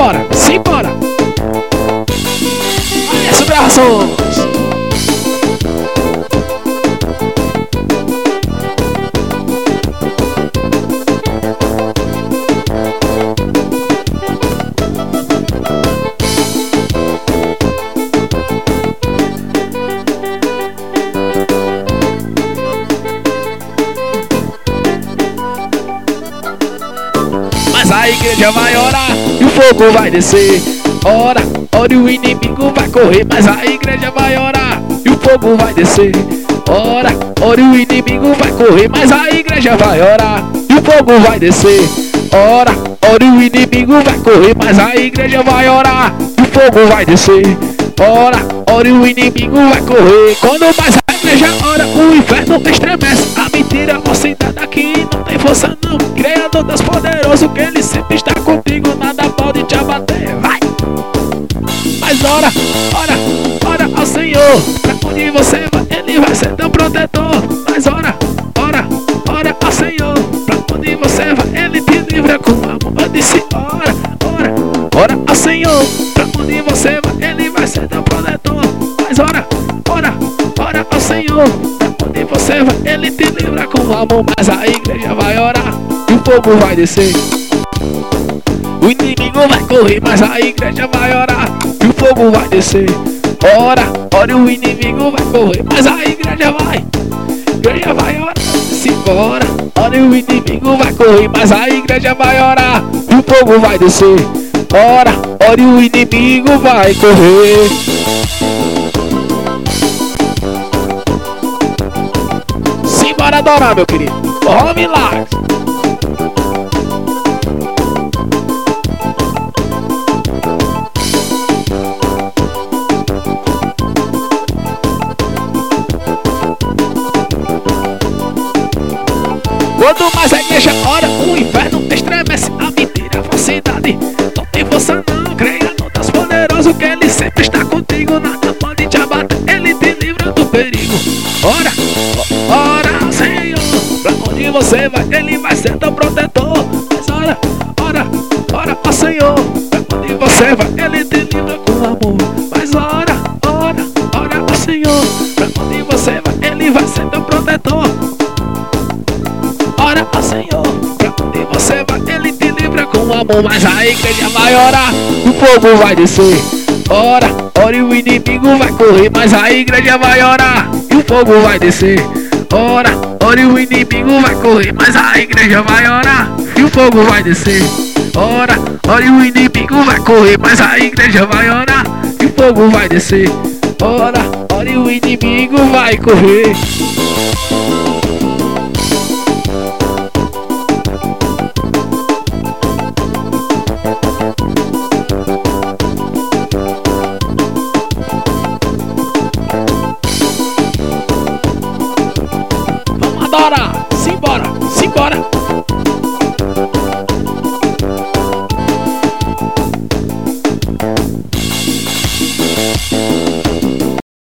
simbora, simbora. Olha os braços. Mas a igreja vai orar e o fogo vai descer. Ora, ora e o inimigo vai correr. Mas a igreja vai orar e o fogo vai descer. Ora, ora e o inimigo vai correr. Mas a igreja vai orar e o fogo vai descer. Ora, ora e o inimigo vai correr. Mas a igreja vai orar e o fogo vai descer. Ora, ora e o inimigo vai correr. Quando mais a igreja ora, o inferno estremece. A mentira, a cidade aqui não tem força não. Criador Deus poderoso, que ele sempre está contigo. Nada pode te abater, vai. Mas ora, ora, ora ao Senhor. Pra onde você vai, ele vai ser teu protetor. Mas ora, ora, ora ao Senhor. Pra onde você vai, ele te livra com amor. Eu disse ora, ora, ora ao Senhor. Pra onde você vai, ele vai ser teu protetor. Mas ora, ora, ora ao Senhor. Pra onde você vai, ele te livra com amor. Mas a igreja vai orar e o fogo vai descer. O inimigo vai correr, mas a igreja vai orar e o fogo vai descer. Ora, ora e o inimigo vai correr, mas a igreja vai orar. Simbora, ora e o inimigo vai correr, mas a igreja vai orar e o fogo vai descer. Ora, ora e o inimigo vai correr. Simbora adorar, meu querido. Ó, milagre. Quanto mais a igreja ora, o inferno estremece. A mentira, a falsidade não tem força não. Creia no Deus poderoso, que ele sempre está contigo. Nada pode te abater, ele te livra do perigo. Ora, ora, Senhor. Pra onde você vai, ele vai ser teu protetor. Mas ora, ora, ora, ó Senhor. Pra onde você vai, ele te livra com amor. Mas ora, ora, ora, ó Senhor. Pra onde você vai, ele vai ser teu protetor. Ora ao Senhor, pra onde você vai, ele te livra com amor. Mas a igreja vai orar, o fogo vai descer. Ora, ora e o inimigo vai correr. Mas a igreja vai orar e o fogo vai descer. Ora, ora e o inimigo vai correr. Mas a igreja vai orar e o fogo vai descer. Ora, ora e o inimigo vai correr. Mas a igreja vai orar e o fogo vai descer. Ora, ora e o inimigo vai correr. Vamos adorar, simbora, simbora.